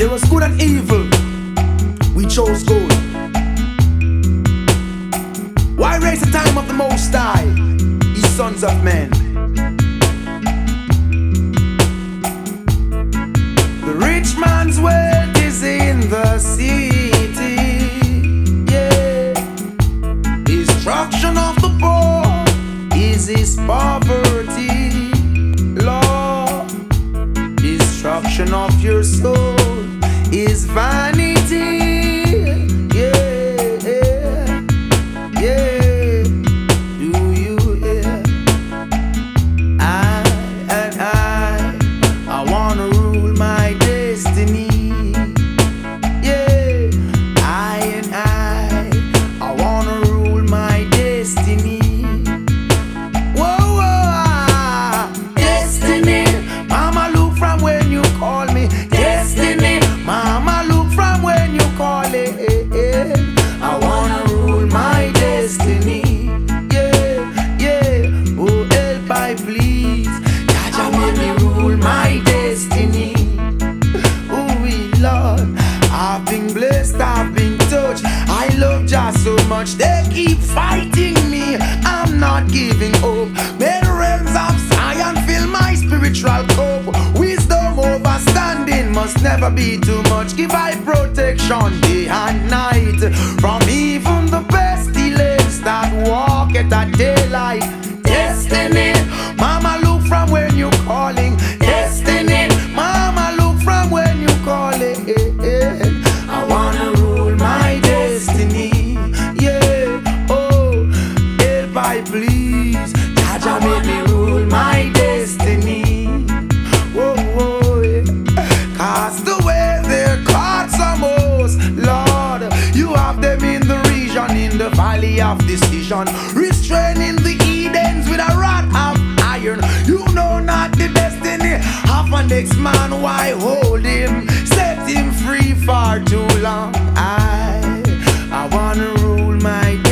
There was good and evil. We chose good. Why raise the time of the Most High, ye sons of men? The rich man's wealth is in the city, yeah. Destruction of the poor is his poverty, Lord. Destruction of your soul is vanity. So much they keep fighting me, I'm not giving up. May the realms of Zion fill my spiritual cup. Wisdom overstanding must never be too much. Give I protection day and night from even the pestilence that walk at that daylight. Destiny, mama, look from when you calling. Destiny, mama, look from when you calling. I wanna rule my destiny. Please, Jaja, make me rule my destiny. Whoa, whoa, yeah. Cast away their cards most, Lord. You have them in the region, in the valley of decision, restraining the Edens with a rod of iron. You know not the destiny of an next man. Why hold him? Set him free for too long. I wanna rule my destiny.